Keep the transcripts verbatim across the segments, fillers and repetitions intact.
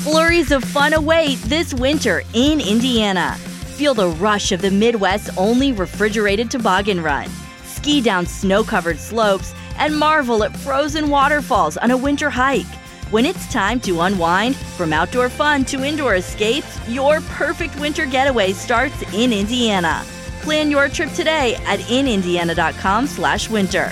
Flurries of fun await this winter in Indiana. Feel the rush of the Midwest's only refrigerated toboggan run. Ski down snow-covered slopes and marvel at frozen waterfalls on a winter hike. When it's time to unwind, from outdoor fun to indoor escapes, your perfect winter getaway starts in Indiana. Plan your trip today at in indiana dot com slash winter.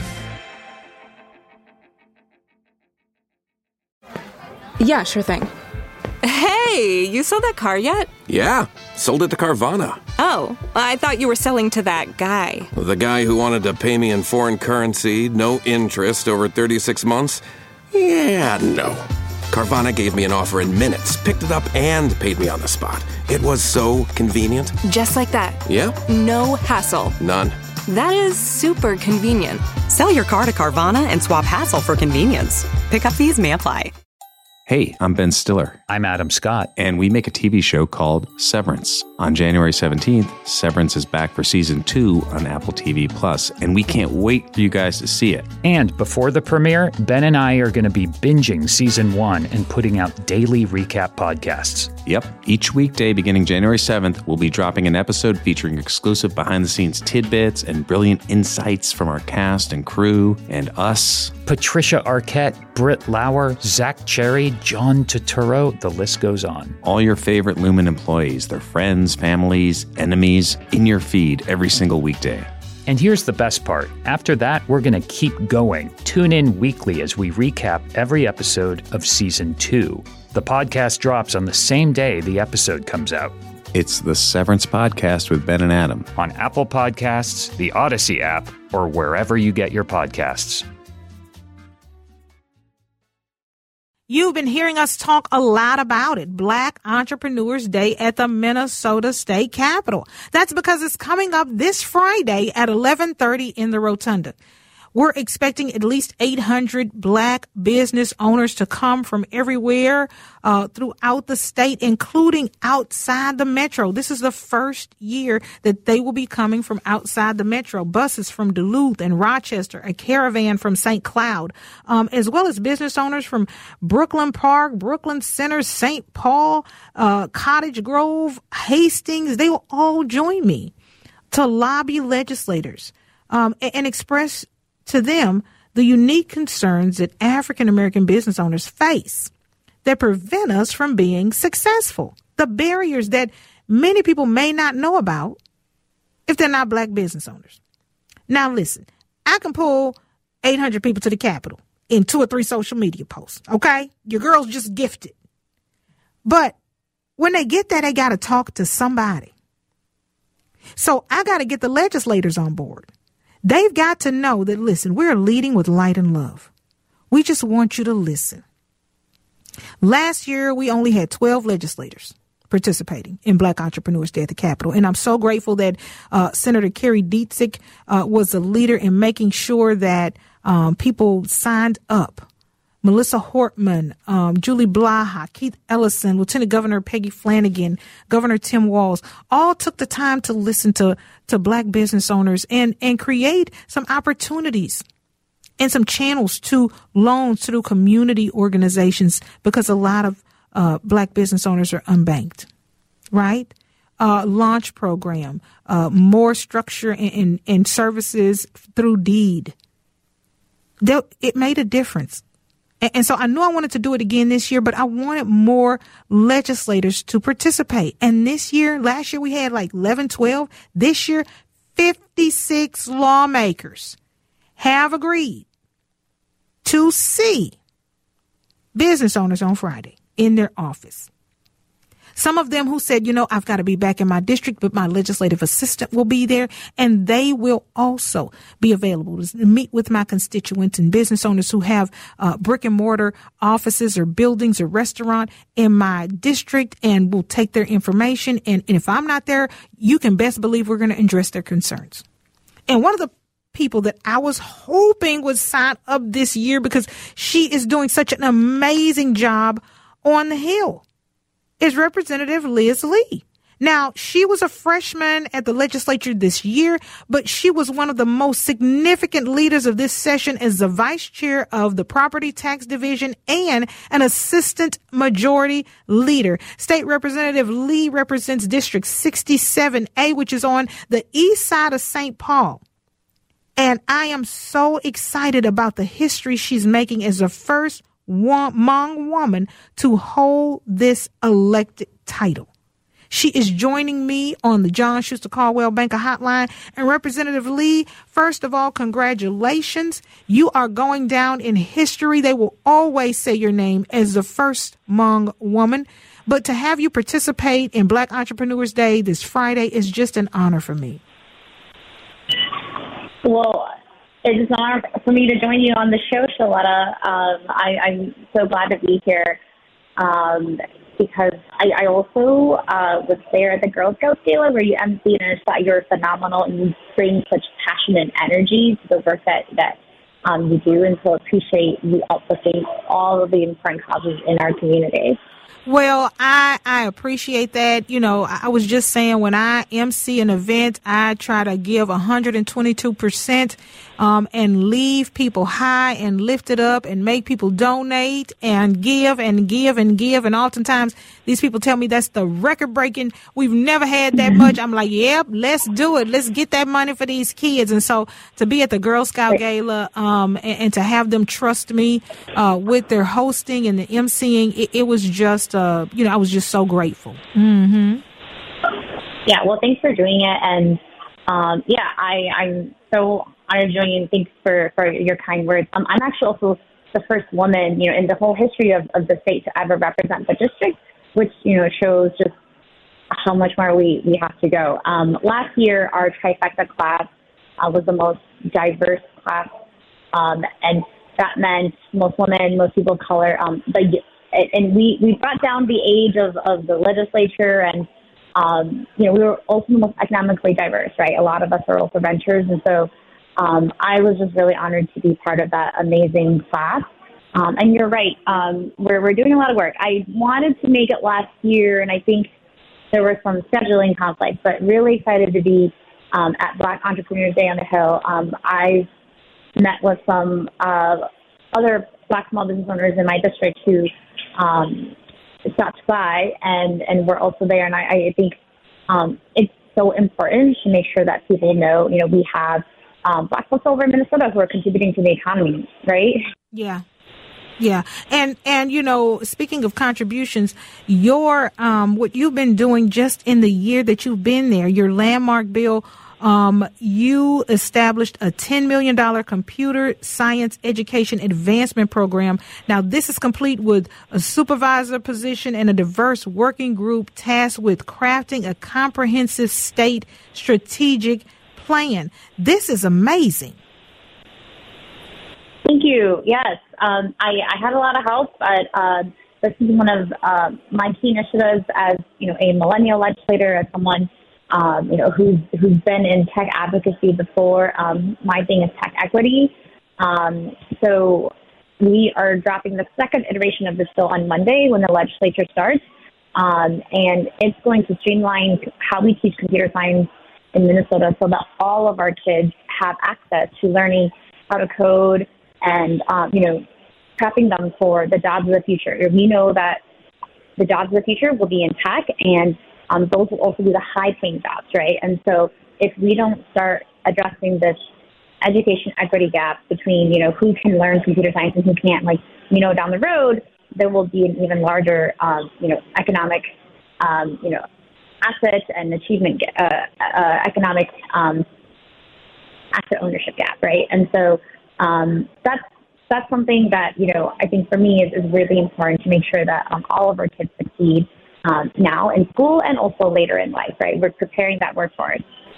Yeah, sure thing. Hey, you sold that car yet? Yeah, sold it to Carvana. Oh, I thought you were selling to that guy. The guy who wanted to pay me in foreign currency, no interest, over thirty-six months? Yeah, no. Carvana gave me an offer in minutes, picked it up, and paid me on the spot. It was so convenient. Just like that. Yeah? No hassle. None. That is super convenient. Sell your car to Carvana and swap hassle for convenience. Pickup fees may apply. Hey, I'm Ben Stiller. I'm Adam Scott. And we make a T V show called Severance. On January seventeenth, Severance is back for season two on Apple T V Plus, and we can't wait for you guys to see it. And before the premiere, Ben and I are going to be binging season one and putting out daily recap podcasts. Yep. Each weekday beginning January seventh, we'll be dropping an episode featuring exclusive behind-the-scenes tidbits and brilliant insights from our cast and crew and us. Patricia Arquette, Britt Lauer, Zach Cherry, John Turturro, the list goes on. All your favorite Lumen employees, their friends, families, enemies, in your feed every single weekday. And here's the best part. After that, we're going to keep going. Tune in weekly as we recap every episode of season two. The podcast drops on the same day the episode comes out. It's the Severance Podcast with Ben and Adam. On Apple Podcasts, the Odyssey app, or wherever you get your podcasts. You've been hearing us talk a lot about it, Black Entrepreneurs Day at the Minnesota State Capitol. That's because it's coming up this Friday at eleven thirty in the Rotunda. We're expecting at least eight hundred Black business owners to come from everywhere uh, throughout the state, including outside the metro. This is the first year that they will be coming from outside the metro. Buses from Duluth and Rochester, a caravan from Saint Cloud, um, as well as business owners from Brooklyn Park, Brooklyn Center, Saint Paul, uh, Cottage Grove, Hastings. They will all join me to lobby legislators um, and, and express to them the unique concerns that African American business owners face that prevent us from being successful. The barriers that many people may not know about if they're not Black business owners. Now, listen, I can pull eight hundred people to the Capitol in two or three social media posts. Okay. Your girl's just gifted. But when they get there, they got to talk to somebody. So I got to get the legislators on board. They've got to know that, listen, we're leading with light and love. We just want you to listen. Last year, we only had twelve legislators participating in Black Entrepreneurs Day at the Capitol. And I'm so grateful that uh, Senator Kerry Dietzig uh, was the leader in making sure that um, people signed up. Melissa Hortman, um, Julie Blaha, Keith Ellison, Lieutenant Governor Peggy Flanagan, Governor Tim Walz, all took the time to listen to, to Black business owners and, and create some opportunities and some channels to loans through community organizations, because a lot of uh, Black business owners are unbanked, right? Uh, launch program, uh, more structure and, and services through deed. They'll, it made a difference. And so I knew I wanted to do it again this year, but I wanted more legislators to participate. And this year, last year we had like eleven, twelve. This year, fifty-six lawmakers have agreed to see business owners on Friday in their office. Some of them who said, you know, I've got to be back in my district, but my legislative assistant will be there, and they will also be available to meet with my constituents and business owners who have uh, brick and mortar offices or buildings or restaurant in my district, and will take their information. And, and if I'm not there, you can best believe we're going to address their concerns. And one of the people that I was hoping would sign up this year, because she is doing such an amazing job on the Hill, is Representative Liz Lee. Now, she was a freshman at the legislature this year, but she was one of the most significant leaders of this session as the vice chair of the Property Tax Division and an assistant majority leader. State Representative Lee represents District sixty-seven A, which is on the east side of Saint Paul. And I am so excited about the history she's making as the first Hmong woman to hold this elected title. She is joining me on the John Schuster Caldwell Banker Hotline. And Representative Lee, first of all, congratulations. You are going down in history. They will always say your name as the first Hmong woman. But to have you participate in Black Entrepreneurs Day this Friday is just an honor for me. Well, it's an honor for me to join you on the show, Shaletta. Um, I, I'm so glad to be here. Um, Because I, I also uh, was there at the Girl Scouts Gala where you emceed, and I thought you were phenomenal, and you bring such passion and energy to the work that, that um, you do, and so appreciate you uplifting all of the important causes in our community. Well, I, I appreciate that. You know, I was just saying when I emcee an event, I try to give one hundred twenty-two percent um, and leave people high and lifted up and make people donate and give and give and give. And oftentimes these people tell me that's the record breaking. We've never had that much. I'm like, yep, let's do it. Let's get that money for these kids. And so to be at the Girl Scout Gala um, and, and to have them trust me uh, with their hosting and the emceeing, it, it was just Uh, you know, I was just so grateful. Mm-hmm. Yeah, well, thanks for doing it. And, um, yeah, I, I'm so honored to join you, and thanks for, for your kind words. Um, I'm actually also the first woman, you know, in the whole history of, of the state to ever represent the district, which, you know, shows just how much more we, we have to go. Um, last year, our trifecta class uh, was the most diverse class, um, and that meant most women, most people of color, um, the And we, we brought down the age of, of the legislature, and, um, you know, we were also the most economically diverse, right? A lot of us are also renters. And so um, I was just really honored to be part of that amazing class. Um, and you're right, um, we're, we're doing a lot of work. I wanted to make it last year, and I think there were some scheduling conflicts, but really excited to be um, at Black Entrepreneurs Day on the Hill. Um, I met with some uh, other Black small business owners in my district who um, stopped by, and, and we're also there. And I, I think um, it's so important to make sure that people know, you know, we have um, Black folks over in Minnesota who are contributing to the economy, right? Yeah. Yeah. And, and, you know, speaking of contributions, your, um, what you've been doing just in the year that you've been there, your landmark bill, um, you established a ten million dollars computer science education advancement program. Now, this is complete with a supervisor position and a diverse working group tasked with crafting a comprehensive state strategic plan. This is amazing. Thank you. Yes, um, I, I had a lot of help, but uh, this is one of uh, my key initiatives as, you know, a millennial legislator, as someone, um, you know, who's who's been in tech advocacy before. Um, my thing is tech equity. Um, so we are dropping the second iteration of this bill on Monday when the legislature starts, um, and it's going to streamline how we teach computer science in Minnesota so that all of our kids have access to learning how to code, and, um, you know, prepping them for the jobs of the future. We know that the jobs of the future will be in tech, and um, those will also be the high-paying jobs, right? And so if we don't start addressing this education equity gap between, you know, who can learn computer science and who can't, like, you know, down the road, there will be an even larger, um, you know, economic, um, you know, asset and achievement, uh, uh, economic um, asset ownership gap, right? And so Um, that's that's something that, you know, I think for me is, is really important to make sure that um, all of our kids succeed um, now in school and also later in life, right? We're preparing that workforce.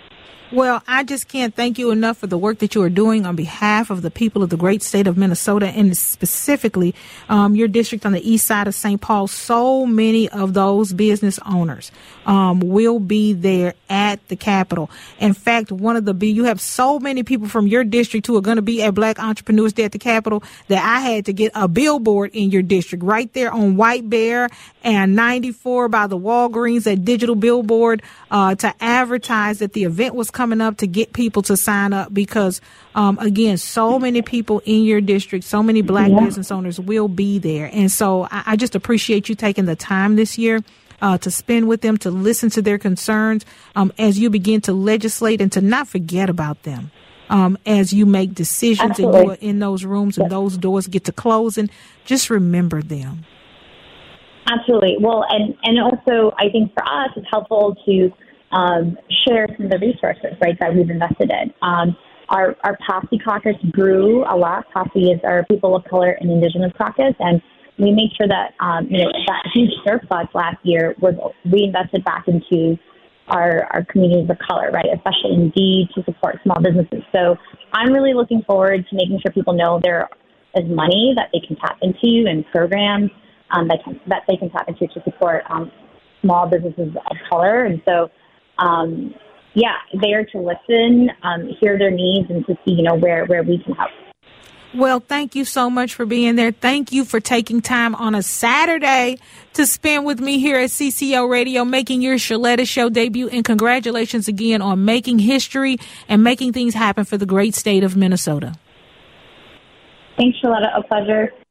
Well, I just can't thank you enough for the work that you are doing on behalf of the people of the great state of Minnesota, and specifically um, your district on the east side of Saint Paul. So many of those business owners um, will be there at the Capitol. In fact, one of the you have so many people from your district who are going to be at Black Entrepreneurs Day at the Capitol that I had to get a billboard in your district right there on White Bear and ninety-four by the Walgreens, that digital billboard uh, to advertise that the event was coming up, to get people to sign up, because um, again, so many people in your district, so many Black yeah. business owners will be there. And so I, I just appreciate you taking the time this year uh, to spend with them, to listen to their concerns um, as you begin to legislate, and to not forget about them um, as you make decisions. Absolutely. And you are in those rooms and those doors get to close, and just remember them. Absolutely. Well, and, and also I think for us it's helpful to Um, share some of the resources, right, that we've invested in. Um, our, our Posse caucus grew a lot. Posse is our People of Color and Indigenous caucus, and we made sure that, um, you know, that huge surplus last year was reinvested back into our, our communities of color, right, especially in Indeed to support small businesses. So I'm really looking forward to making sure people know there is money that they can tap into and programs um, that, can, that they can tap into to support um, small businesses of color. And so Um, yeah, there to listen, um, hear their needs, and to see, you know, where, where we can help. Well, thank you so much for being there. Thank you for taking time on a Saturday to spend with me here at C C O Radio, making your Shaletta Show debut. And congratulations again on making history and making things happen for the great state of Minnesota. Thanks, Shaletta. A pleasure.